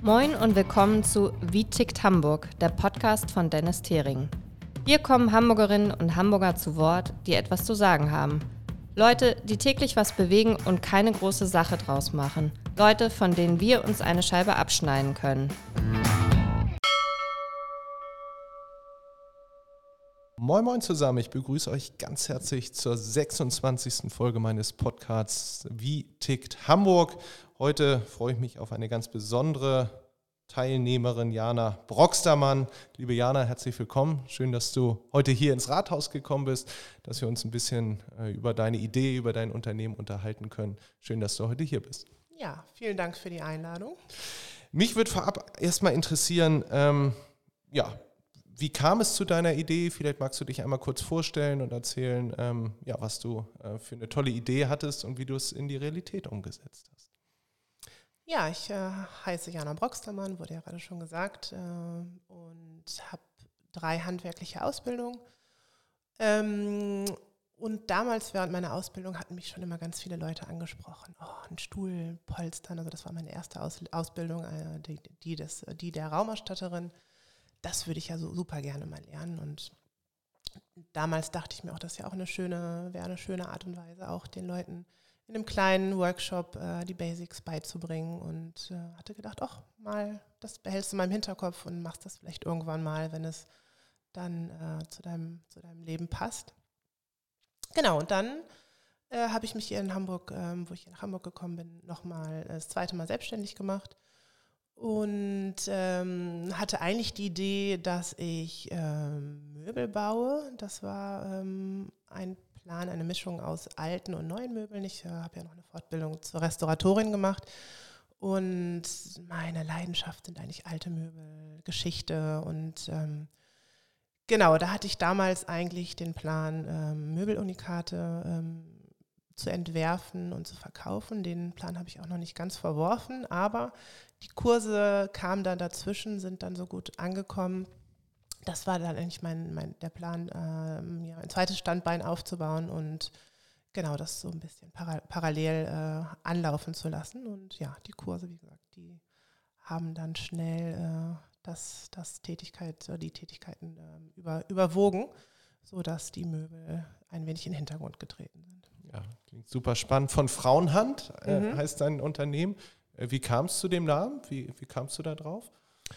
Moin und willkommen zu Wie tickt Hamburg, der Podcast von Dennis Thering. Hier kommen Hamburgerinnen und Hamburger zu Wort, die etwas zu sagen haben. Leute, die täglich was bewegen und keine große Sache draus machen. Leute, von denen wir uns eine Scheibe abschneiden können. Moin Moin zusammen, ich begrüße euch ganz herzlich zur 26. Folge meines Podcasts Wie tickt Hamburg. Heute freue ich mich auf eine ganz besondere Teilnehmerin, Jana Broxtermann. Liebe Jana, herzlich willkommen. Schön, dass du heute hier ins Rathaus gekommen bist, dass wir uns ein bisschen über deine Idee, über dein Unternehmen unterhalten können. Schön, dass du heute hier bist. Ja, vielen Dank für die Einladung. Mich würde vorab erstmal interessieren, wie kam es zu deiner Idee? Vielleicht magst du dich einmal kurz vorstellen und erzählen, was du für eine tolle Idee hattest und wie du es in die Realität umgesetzt hast. Ja, ich heiße Jana Broxtermann, wurde ja gerade schon gesagt, und habe 3 handwerkliche Ausbildungen. Und damals während meiner Ausbildung hatten mich schon immer ganz viele Leute angesprochen. Oh, ein Stuhl, Polstern, also das war meine erste Ausbildung, die der Raumausstatterin. Das würde ich ja so super gerne mal lernen. Und damals dachte ich mir auch, das wäre eine schöne Art und Weise, auch den Leuten in einem kleinen Workshop die Basics beizubringen. Und hatte gedacht, das behältst du mal im Hinterkopf und machst das vielleicht irgendwann mal, wenn es dann zu deinem Leben passt. Genau, und dann habe ich mich hier in Hamburg, wo ich nach Hamburg gekommen bin, nochmal das zweite Mal selbstständig gemacht. Und hatte eigentlich die Idee, dass ich Möbel baue. Das war ein Plan, eine Mischung aus alten und neuen Möbeln. Ich habe ja noch eine Fortbildung zur Restauratorin gemacht. Und meine Leidenschaft sind eigentlich alte Möbel, Geschichte. Und genau, da hatte ich damals eigentlich den Plan, Möbelunikate zu entwerfen und zu verkaufen. Den Plan habe ich auch noch nicht ganz verworfen, aber die Kurse kamen dann dazwischen, sind dann so gut angekommen. Das war dann eigentlich der Plan, ein zweites Standbein aufzubauen und genau das so ein bisschen parallel anlaufen zu lassen. Und ja, die Kurse, wie gesagt, die haben dann schnell die Tätigkeiten überwogen, sodass die Möbel ein wenig in den Hintergrund getreten sind. Ja, klingt super spannend. Von Frauenhand heißt dein Unternehmen. Wie kam es zu dem Namen? Wie kamst du da drauf?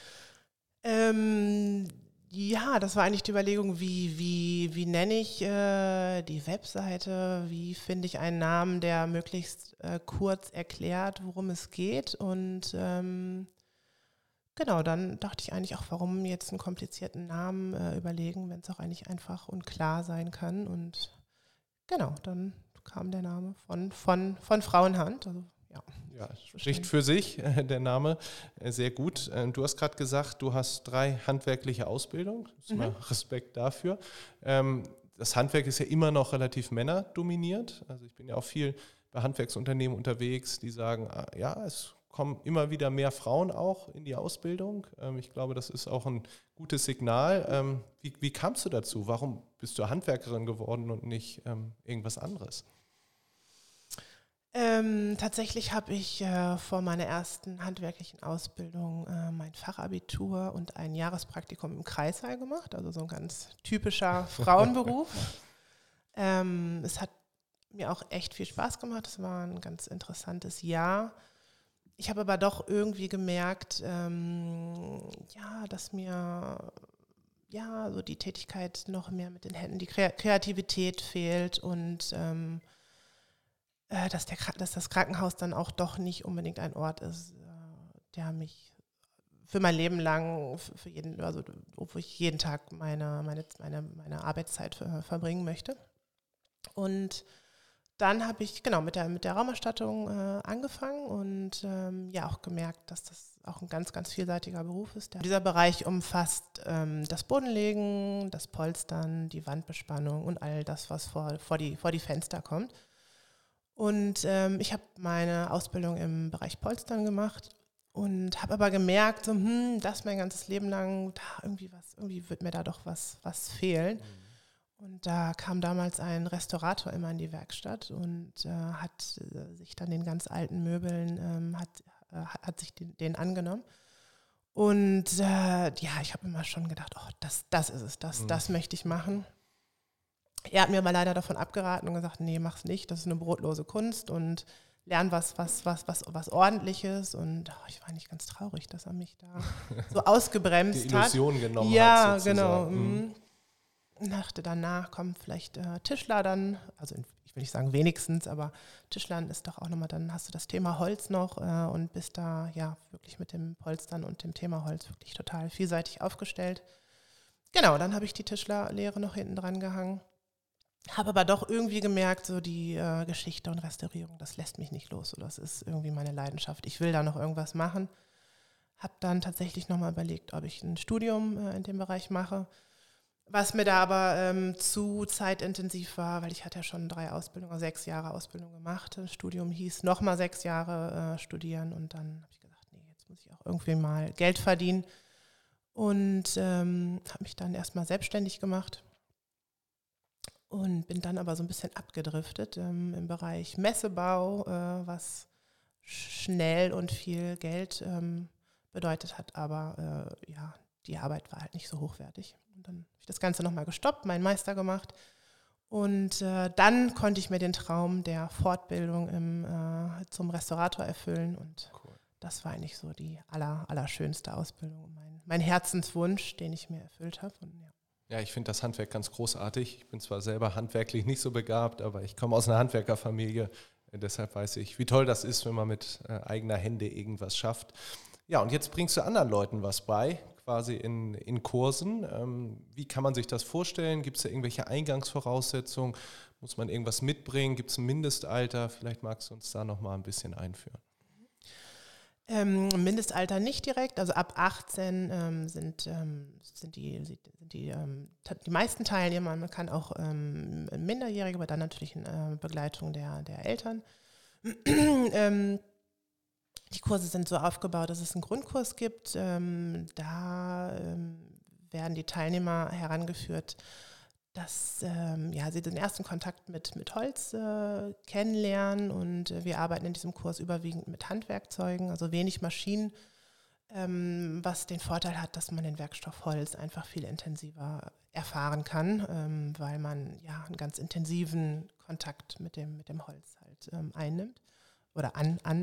Ja, das war eigentlich die Überlegung, wie nenne ich die Webseite, wie finde ich einen Namen, der möglichst kurz erklärt, worum es geht. Und genau, dann dachte ich eigentlich auch, warum jetzt einen komplizierten Namen überlegen, wenn es auch eigentlich einfach und klar sein kann. Und genau, dann kam der Name von Frauenhand. Also, ja, spricht für sich, der Name, sehr gut. Du hast gerade gesagt, du hast 3 handwerkliche Ausbildungen. Respekt dafür. Das Handwerk ist ja immer noch relativ männerdominiert. Also ich bin ja auch viel bei Handwerksunternehmen unterwegs, die sagen, es kommen immer wieder mehr Frauen auch in die Ausbildung. Ich glaube, das ist auch ein gutes Signal. Wie kamst du dazu? Warum bist du Handwerkerin geworden und nicht irgendwas anderes? Tatsächlich habe ich vor meiner ersten handwerklichen Ausbildung mein Fachabitur und ein Jahrespraktikum im Kreissaal gemacht, also so ein ganz typischer Frauenberuf. Es hat mir auch echt viel Spaß gemacht, es war ein ganz interessantes Jahr. Ich habe aber doch irgendwie gemerkt, dass mir so die Tätigkeit noch mehr mit den Händen, die Kreativität fehlt und dass das Krankenhaus dann auch doch nicht unbedingt ein Ort ist, der mich für mein Leben lang, wo ich jeden Tag meine Arbeitszeit verbringen möchte. Und dann habe ich mit der Raumausstattung angefangen und auch gemerkt, dass das auch ein ganz, ganz vielseitiger Beruf ist. Dieser Bereich umfasst das Bodenlegen, das Polstern, die Wandbespannung und all das, was vor die Fenster kommt. Und ich habe meine Ausbildung im Bereich Polstern gemacht und habe aber gemerkt, das mein ganzes Leben lang, irgendwie wird mir da doch was fehlen. Und da kam damals ein Restaurator immer in die Werkstatt und hat sich dann den ganz alten Möbeln, hat sich den angenommen Und ich habe immer schon gedacht, das ist es, das möchte ich machen. Er hat mir aber leider davon abgeraten und gesagt, nee, mach's nicht, das ist eine brotlose Kunst und lern was Ordentliches. Und ich war nicht ganz traurig, dass er mich da so ausgebremst hat. Die Illusion genommen ja, hat. Genau. Ich dachte danach, kommt vielleicht Tischler dann, also ich will nicht sagen wenigstens, aber Tischlern ist doch auch nochmal, dann hast du das Thema Holz noch und bist da ja wirklich mit dem Polstern und dem Thema Holz wirklich total vielseitig aufgestellt. Genau, dann habe ich die Tischlerlehre noch hinten dran gehangen. Habe aber doch irgendwie gemerkt, so die Geschichte und Restaurierung, das lässt mich nicht los. So, das ist irgendwie meine Leidenschaft. Ich will da noch irgendwas machen. Habe dann tatsächlich nochmal überlegt, ob ich ein Studium in dem Bereich mache. Was mir da aber zu zeitintensiv war, weil ich hatte ja schon 6 Jahre Ausbildung gemacht. Das Studium hieß nochmal 6 Jahre studieren. Und dann habe ich gedacht, nee, jetzt muss ich auch irgendwie mal Geld verdienen. Und habe mich dann erstmal selbstständig gemacht. Und bin dann aber so ein bisschen abgedriftet im Bereich Messebau, was schnell und viel Geld bedeutet hat. Aber die Arbeit war halt nicht so hochwertig. Und dann habe ich das Ganze nochmal gestoppt, meinen Meister gemacht. Und dann konnte ich mir den Traum der Fortbildung zum Restaurator erfüllen. Und das war eigentlich so die allerschönste Ausbildung. Mein Herzenswunsch, den ich mir erfüllt habe. Und ja, ich finde das Handwerk ganz großartig. Ich bin zwar selber handwerklich nicht so begabt, aber ich komme aus einer Handwerkerfamilie. Deshalb weiß ich, wie toll das ist, wenn man mit eigener Hände irgendwas schafft. Ja, und jetzt bringst du anderen Leuten was bei, quasi in Kursen. Wie kann man sich das vorstellen? Gibt es da irgendwelche Eingangsvoraussetzungen? Muss man irgendwas mitbringen? Gibt es ein Mindestalter? Vielleicht magst du uns da nochmal ein bisschen einführen. Mindestalter nicht direkt, also ab 18 sind die meisten Teilnehmer. Man kann auch Minderjährige, aber dann natürlich in Begleitung der Eltern. Die Kurse sind so aufgebaut, dass es einen Grundkurs gibt. Da werden die Teilnehmer herangeführt, dass sie den ersten Kontakt mit Holz kennenlernen und wir arbeiten in diesem Kurs überwiegend mit Handwerkzeugen, also wenig Maschinen, was den Vorteil hat, dass man den Werkstoff Holz einfach viel intensiver erfahren kann, weil man ja einen ganz intensiven Kontakt mit dem Holz halt einnimmt oder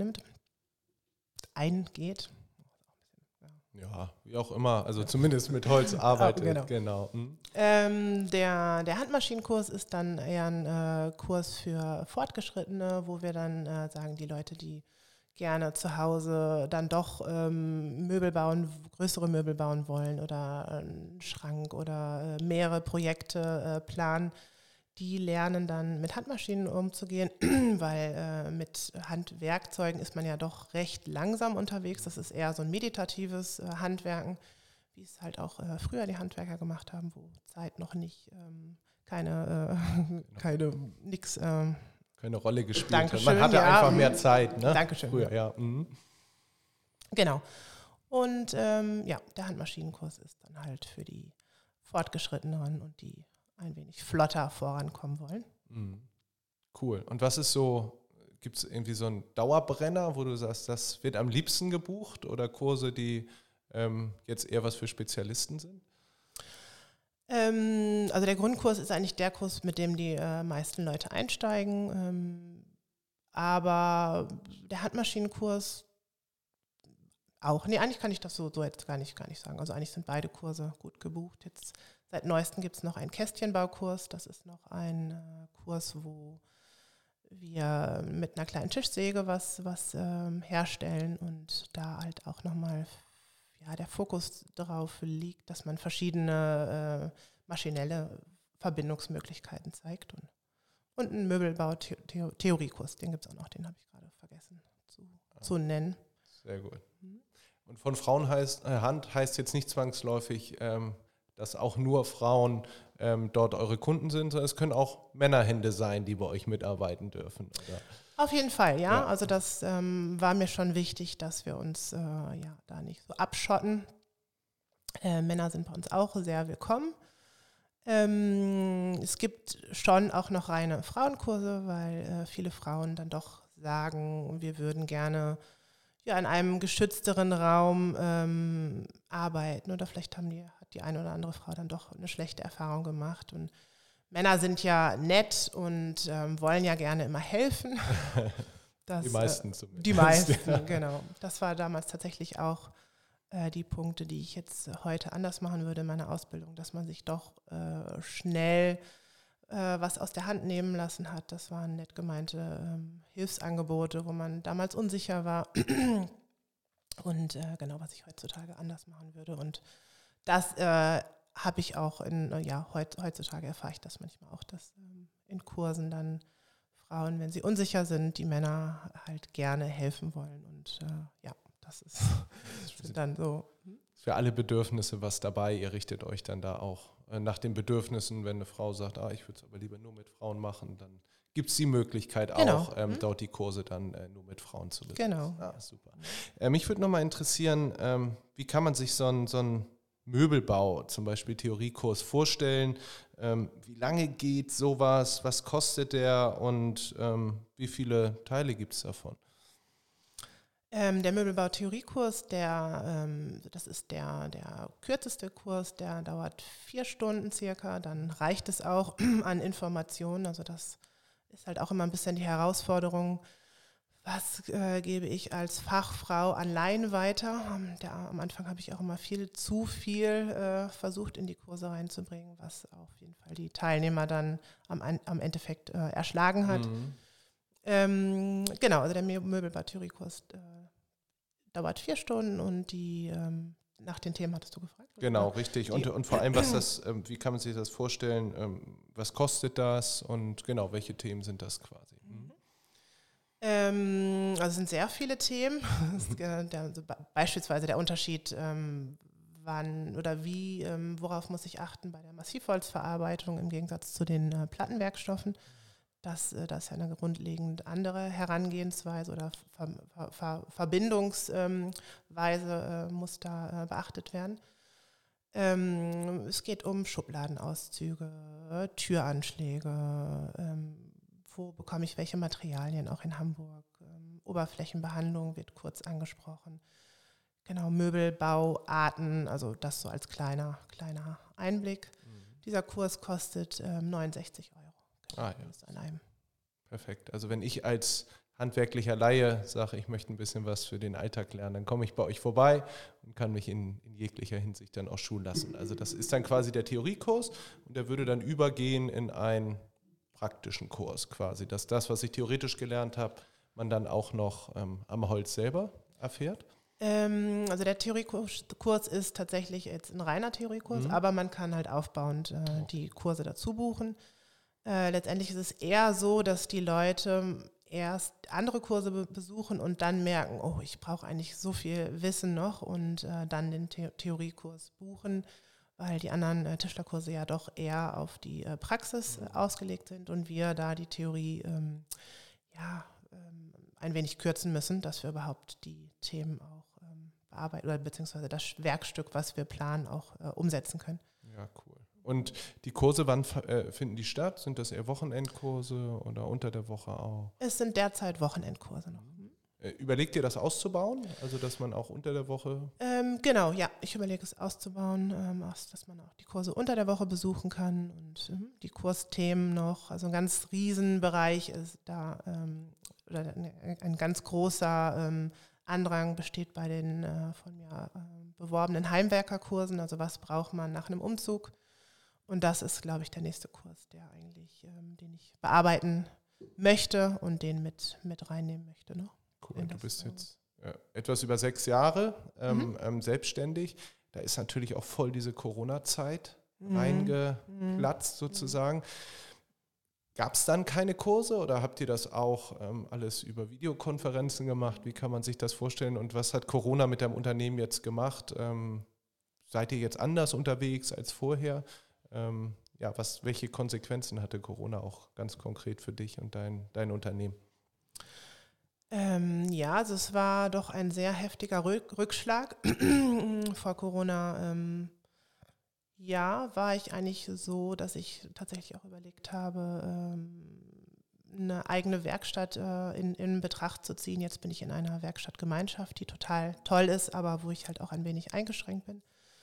eingeht. Ja, wie auch immer, also zumindest mit Holz arbeitet. Genau. Der Handmaschinenkurs ist dann eher ein Kurs für Fortgeschrittene, wo wir dann sagen, die Leute, die gerne zu Hause dann doch Möbel bauen, größere Möbel bauen wollen oder einen Schrank oder mehrere Projekte planen, die lernen dann mit Handmaschinen umzugehen, weil mit Handwerkzeugen ist man ja doch recht langsam unterwegs. Das ist eher so ein meditatives Handwerken, wie es halt auch früher die Handwerker gemacht haben, wo Zeit noch nicht keine Rolle gespielt Dankeschön, hat. Man hatte einfach mehr Zeit. Ne? Dankeschön. Früher, ja. Genau. Und der Handmaschinenkurs ist dann halt für die Fortgeschritteneren und die ein wenig flotter vorankommen wollen. Cool. Und was ist so, gibt es irgendwie so einen Dauerbrenner, wo du sagst, das wird am liebsten gebucht oder Kurse, die jetzt eher was für Spezialisten sind? Also der Grundkurs ist eigentlich der Kurs, mit dem die meisten Leute einsteigen. Aber der Handmaschinenkurs auch. Nee, eigentlich kann ich das so jetzt gar nicht sagen. Also eigentlich sind beide Kurse gut gebucht. Jetzt seit neuestem gibt es noch einen Kästchenbaukurs. Das ist noch ein Kurs, wo wir mit einer kleinen Tischsäge was herstellen und da halt auch nochmal der Fokus darauf liegt, dass man verschiedene maschinelle Verbindungsmöglichkeiten zeigt. Und einen Möbelbau-Theoriekurs, den gibt es auch noch, den habe ich gerade vergessen zu nennen. Sehr gut. Und von Frauenhand heißt jetzt nicht zwangsläufig, dass auch nur Frauen dort eure Kunden sind, sondern es können auch Männerhände sein, die bei euch mitarbeiten dürfen. Oder? Auf jeden Fall, ja. Also das war mir schon wichtig, dass wir uns da nicht so abschotten. Männer sind bei uns auch sehr willkommen. Es gibt schon auch noch reine Frauenkurse, weil viele Frauen dann doch sagen, wir würden gerne in einem geschützteren Raum arbeiten. Oder vielleicht hat die eine oder andere Frau dann doch eine schlechte Erfahrung gemacht. Und Männer sind ja nett und wollen ja gerne immer helfen. Die meisten zumindest. Die meisten, genau. Das war damals tatsächlich auch die Punkte, die ich jetzt heute anders machen würde in meiner Ausbildung, dass man sich doch schnell was aus der Hand nehmen lassen hat. Das waren nett gemeinte Hilfsangebote, wo man damals unsicher war. Und genau, was ich heutzutage anders machen würde. Und das habe ich auch heutzutage erfahre ich das manchmal auch, dass in Kursen dann Frauen, wenn sie unsicher sind, die Männer halt gerne helfen wollen. Und das sind dann so. Für alle Bedürfnisse was dabei. Ihr richtet euch dann da auch nach den Bedürfnissen, wenn eine Frau sagt, ich würde es aber lieber nur mit Frauen machen, dann gibt es die Möglichkeit auch, dort die Kurse dann nur mit Frauen zu besuchen. Genau. Super. Mich würde nochmal interessieren, wie kann man sich so einen Möbelbau, zum Beispiel Theoriekurs, vorstellen? Wie lange geht sowas? Was kostet der? Und wie viele Teile gibt es davon? Der Möbelbau-Theoriekurs, das ist der kürzeste Kurs, der dauert 4 Stunden circa. Dann reicht es auch an Informationen. Also das ist halt auch immer ein bisschen die Herausforderung, was gebe ich als Fachfrau allein weiter. Am Anfang habe ich auch immer zu viel versucht in die Kurse reinzubringen, was auf jeden Fall die Teilnehmer dann am Endeffekt erschlagen hat. Genau, also der Möbelbau-Theoriekurs dauert 4 Stunden und nach den Themen hattest du gefragt. Genau, richtig. Und vor allem, wie kann man sich das vorstellen? Was kostet das? Und genau, welche Themen sind das quasi? Also es sind sehr viele Themen. Beispielsweise der Unterschied, wann oder wie, worauf muss ich achten bei der Massivholzverarbeitung im Gegensatz zu den Plattenwerkstoffen. Das ist ja eine grundlegend andere Herangehensweise oder Verbindungsweise muss da beachtet werden. Es geht um Schubladenauszüge, Türanschläge, wo bekomme ich welche Materialien, auch in Hamburg. Oberflächenbehandlung wird kurz angesprochen. Genau, Möbelbauarten, also das so als kleiner Einblick. Dieser Kurs kostet 69 Euro. An einem. Perfekt. Also wenn ich als handwerklicher Laie sage, ich möchte ein bisschen was für den Alltag lernen, dann komme ich bei euch vorbei und kann mich in jeglicher Hinsicht dann auch schulen lassen. Also das ist dann quasi der Theoriekurs und der würde dann übergehen in einen praktischen Kurs quasi, dass das, was ich theoretisch gelernt habe, man dann auch noch am Holz selber erfährt? Also der Theoriekurs ist tatsächlich jetzt ein reiner Theoriekurs, aber man kann halt aufbauend die Kurse dazu buchen. Letztendlich ist es eher so, dass die Leute erst andere Kurse besuchen und dann merken, oh, ich brauche eigentlich so viel Wissen noch und dann den Theoriekurs buchen, weil die anderen Tischlerkurse ja doch eher auf die Praxis ausgelegt sind und wir da die Theorie ein wenig kürzen müssen, dass wir überhaupt die Themen auch bearbeiten oder beziehungsweise das Werkstück, was wir planen, auch umsetzen können. Ja, cool. Und die Kurse, wann finden die statt? Sind das eher Wochenendkurse oder unter der Woche auch? Es sind derzeit Wochenendkurse noch. Überlegt ihr das auszubauen? Also, dass man auch unter der Woche... Genau, ja. Ich überlege es auszubauen, dass man auch die Kurse unter der Woche besuchen kann und die Kursthemen noch. Also ein ganz Riesenbereich ist da, oder ein ganz großer Andrang besteht bei den von mir beworbenen Heimwerkerkursen. Also was braucht man nach einem Umzug? Und das ist, glaube ich, der nächste Kurs, den ich bearbeiten möchte und den mit reinnehmen möchte. Ne? Cool, du bist jetzt etwas über 6 Jahre selbstständig. Da ist natürlich auch voll diese Corona-Zeit reingeplatzt sozusagen. Gab es dann keine Kurse oder habt ihr das auch alles über Videokonferenzen gemacht? Wie kann man sich das vorstellen? Und was hat Corona mit deinem Unternehmen jetzt gemacht? Seid ihr jetzt anders unterwegs als vorher? Welche Konsequenzen hatte Corona auch ganz konkret für dich und dein Unternehmen? Also es war doch ein sehr heftiger Rückschlag. Vor Corona war ich eigentlich so, dass ich tatsächlich auch überlegt habe, eine eigene Werkstatt in Betracht zu ziehen. Jetzt bin ich in einer Werkstattgemeinschaft, die total toll ist, aber wo ich halt auch ein wenig eingeschränkt bin.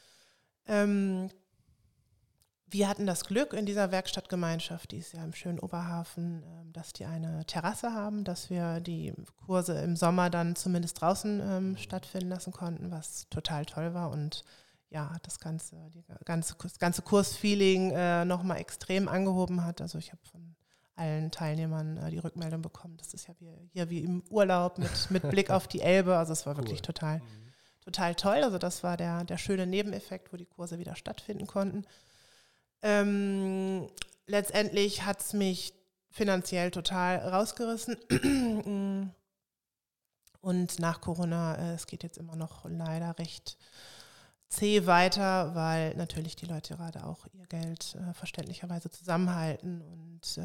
Wir hatten das Glück in dieser Werkstattgemeinschaft, die ist ja im schönen Oberhafen, dass die eine Terrasse haben, dass wir die Kurse im Sommer dann zumindest draußen stattfinden lassen konnten, was total toll war und ja, das ganze Kursfeeling nochmal extrem angehoben hat. Also ich habe von allen Teilnehmern die Rückmeldung bekommen, das ist ja hier wie im Urlaub mit Blick auf die Elbe, also es war wirklich total toll. Also das war der schöne Nebeneffekt, wo die Kurse wieder stattfinden konnten. Letztendlich hat es mich finanziell total rausgerissen und nach Corona, es geht jetzt immer noch leider recht zäh weiter, weil natürlich die Leute gerade auch ihr Geld verständlicherweise zusammenhalten und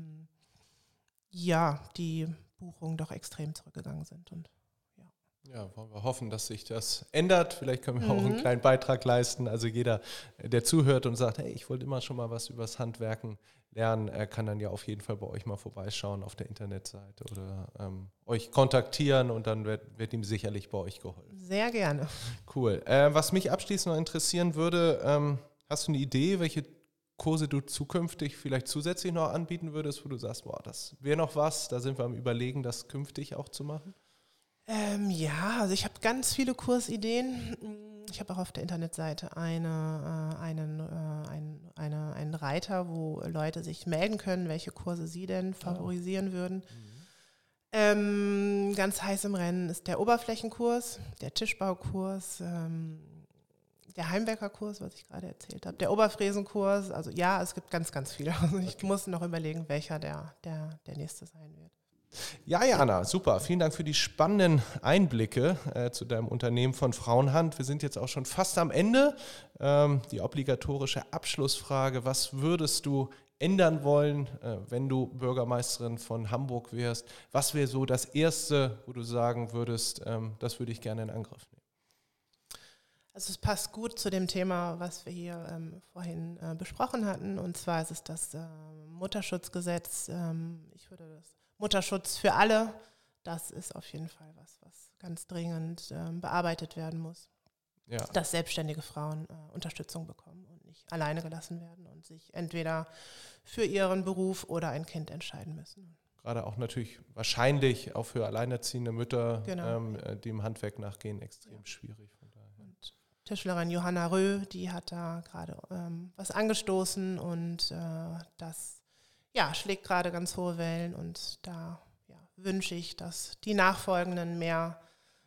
die Buchungen doch extrem zurückgegangen sind. Und ja, wollen wir hoffen, dass sich das ändert. Vielleicht können wir auch einen kleinen Beitrag leisten. Also jeder, der zuhört und sagt, hey, ich wollte immer schon mal was übers Handwerken lernen, kann dann ja auf jeden Fall bei euch mal vorbeischauen auf der Internetseite oder euch kontaktieren und dann wird ihm sicherlich bei euch geholfen. Sehr gerne. Cool. Was mich abschließend noch interessieren würde, hast du eine Idee, welche Kurse du zukünftig vielleicht zusätzlich noch anbieten würdest, wo du sagst, boah, das wäre noch was, da sind wir am Überlegen, das künftig auch zu machen? Also ich habe ganz viele Kursideen. Ich habe auch auf der Internetseite einen Reiter, wo Leute sich melden können, welche Kurse sie denn favorisieren würden. Ganz heiß im Rennen ist der Oberflächenkurs, der Tischbaukurs, der Heimwerkerkurs, was ich gerade erzählt habe, der Oberfräsenkurs. Also ja, es gibt ganz, ganz viele. Also ich muss noch überlegen, welcher der nächste sein wird. Ja, Jana, super. Vielen Dank für die spannenden Einblicke zu deinem Unternehmen von Frauenhand. Wir sind jetzt auch schon fast am Ende. Die obligatorische Abschlussfrage, was würdest du ändern wollen, wenn du Bürgermeisterin von Hamburg wärst? Was wäre so das Erste, wo du sagen würdest, das würde ich gerne in Angriff nehmen? Also es passt gut zu dem Thema, was wir hier vorhin besprochen hatten. Und zwar ist es das Mutterschutzgesetz. Ich würde das Mutterschutz für alle, das ist auf jeden Fall was ganz dringend bearbeitet werden muss. Ja. Dass selbstständige Frauen Unterstützung bekommen und nicht alleine gelassen werden und sich entweder für ihren Beruf oder ein Kind entscheiden müssen. Gerade auch natürlich wahrscheinlich auch für alleinerziehende Mütter, die im Handwerk nachgehen, extrem schwierig. Von daher. Und Tischlerin Johanna Röh, die hat da gerade was angestoßen und das schlägt gerade ganz hohe Wellen und da wünsche ich, dass die Nachfolgenden mehr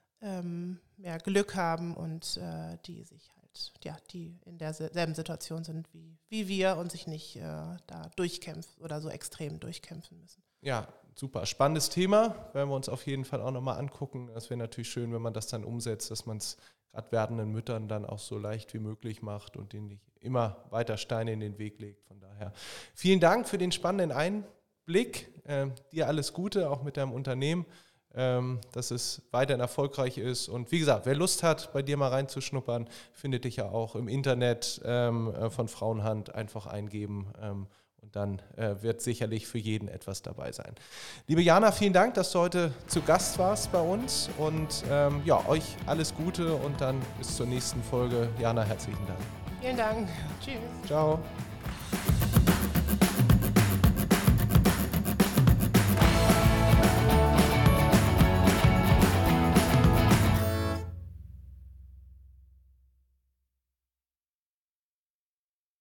Glück haben und die sich halt, die in derselben Situation sind wie wir und sich nicht da durchkämpfen oder so extrem durchkämpfen müssen. Ja, super. Spannendes Thema, werden wir uns auf jeden Fall auch nochmal angucken. Das wäre natürlich schön, wenn man das dann umsetzt, dass man es gerade werdenden Müttern dann auch so leicht wie möglich macht und denen nicht immer weiter Steine in den Weg legt. Von daher vielen Dank für den spannenden Einblick. Dir alles Gute, auch mit deinem Unternehmen, dass es weiterhin erfolgreich ist. Und wie gesagt, wer Lust hat, bei dir mal reinzuschnuppern, findet dich ja auch im Internet von Frauenhand einfach eingeben. Und dann wird sicherlich für jeden etwas dabei sein. Liebe Jana, vielen Dank, dass du heute zu Gast warst bei uns. Und euch alles Gute und dann bis zur nächsten Folge. Jana, herzlichen Dank. Vielen Dank. Tschüss. Ciao.